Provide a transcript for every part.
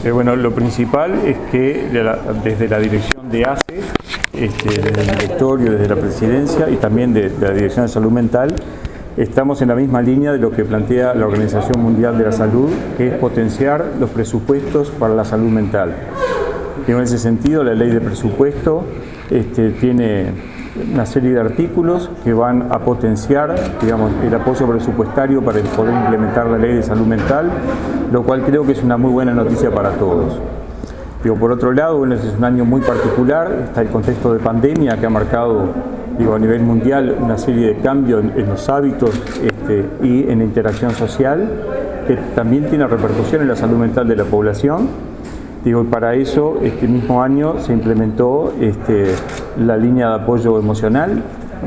Bueno, lo principal es que desde la dirección de ACE, desde el directorio, desde la presidencia y también de la Dirección de Salud Mental, estamos en la misma línea de lo que plantea la Organización Mundial de la Salud, que es potenciar los presupuestos para la salud mental. Y en ese sentido, la ley de presupuesto tiene una serie de artículos que van a potenciar, digamos, el apoyo presupuestario para poder implementar la ley de salud mental, lo cual creo que es una muy buena noticia para todos. Por otro lado, bueno, este es un año muy particular, está el contexto de pandemia que ha marcado, a nivel mundial una serie de cambios en los hábitos y en la interacción social, que también tiene repercusión en la salud mental de la población. Y para eso, este mismo año se implementó la línea de apoyo emocional,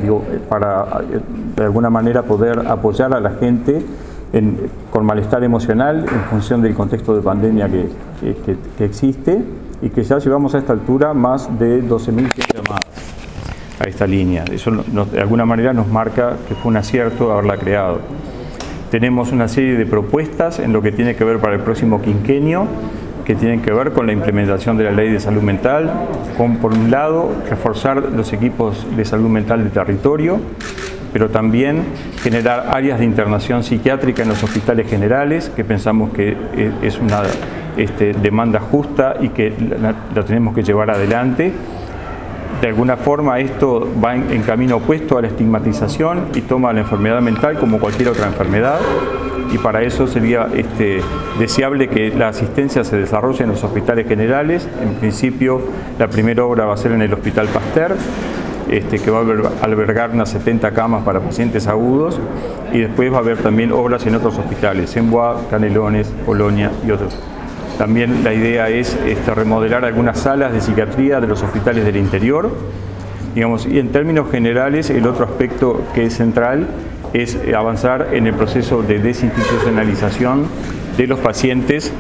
para de alguna manera poder apoyar a la gente con malestar emocional en función del contexto de pandemia que existe, y que ya llevamos a esta altura más de 12.000 llamadas a esta línea. Eso de alguna manera nos marca que fue un acierto haberla creado. Tenemos una serie de propuestas en lo que tiene que ver para el próximo quinquenio, que tienen que ver con la implementación de la ley de salud mental, con, por un lado, reforzar los equipos de salud mental de territorio, pero también generar áreas de internación psiquiátrica en los hospitales generales, que pensamos que es una demanda justa y que la tenemos que llevar adelante. De alguna forma esto va en camino opuesto a la estigmatización y toma la enfermedad mental como cualquier otra enfermedad, y para eso sería deseable que la asistencia se desarrolle en los hospitales generales. En principio, la primera obra va a ser en el Hospital Pasteur, que va a albergar unas 70 camas para pacientes agudos, y después va a haber también obras en otros hospitales, en Bois, Canelones, Colonia y otros. También la idea es remodelar algunas salas de psiquiatría de los hospitales del interior, y en términos generales el otro aspecto que es central es avanzar en el proceso de desinstitucionalización de los pacientes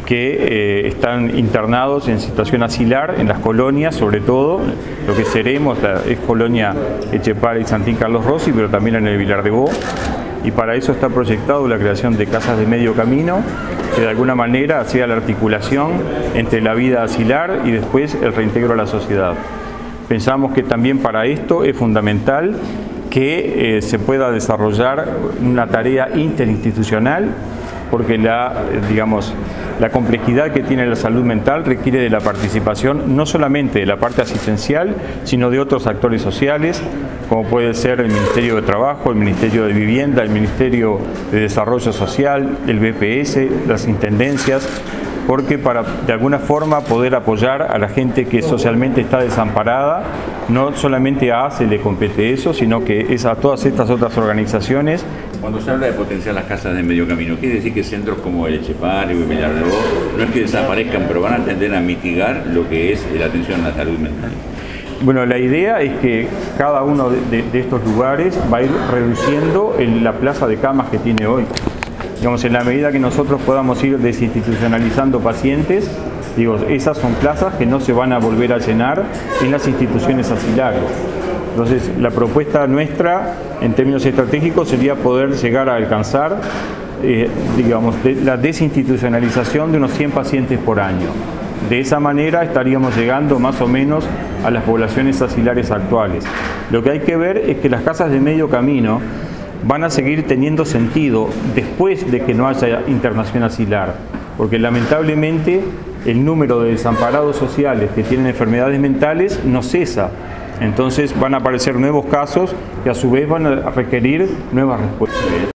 que están internados en situación asilar en las colonias, sobre todo lo que seremos es Colonia Etxepare y Santín Carlos Rossi, pero también en el Vilar de Bo, y para eso está proyectado la creación de casas de medio camino, que de alguna manera sea la articulación entre la vida asilar y después el reintegro a la sociedad. Pensamos que también para esto es fundamental que se pueda desarrollar una tarea interinstitucional, porque la complejidad que tiene la salud mental requiere de la participación no solamente de la parte asistencial, sino de otros actores sociales, como puede ser el Ministerio de Trabajo, el Ministerio de Vivienda, el Ministerio de Desarrollo Social, el BPS, las intendencias, porque para de alguna forma poder apoyar a la gente que socialmente está desamparada, no solamente a ACE le compete eso, sino que es a todas estas otras organizaciones. Cuando se habla de potenciar las casas de medio camino, ¿quiere decir que centros como el Etxepare y el Vilar de Bo no es que desaparezcan, pero van a tender a mitigar lo que es la atención a la salud mental? Bueno, la idea es que cada uno de estos lugares va a ir reduciendo la plaza de camas que tiene hoy. En la medida que nosotros podamos ir desinstitucionalizando pacientes, esas son plazas que no se van a volver a llenar en las instituciones asilares. Entonces, la propuesta nuestra, en términos estratégicos, sería poder llegar a alcanzar, la desinstitucionalización de unos 100 pacientes por año. De esa manera estaríamos llegando más o menos a las poblaciones asilares actuales. Lo que hay que ver es que las casas de medio camino van a seguir teniendo sentido después de que no haya internación asilar, porque lamentablemente el número de desamparados sociales que tienen enfermedades mentales no cesa. Entonces van a aparecer nuevos casos que a su vez van a requerir nuevas respuestas.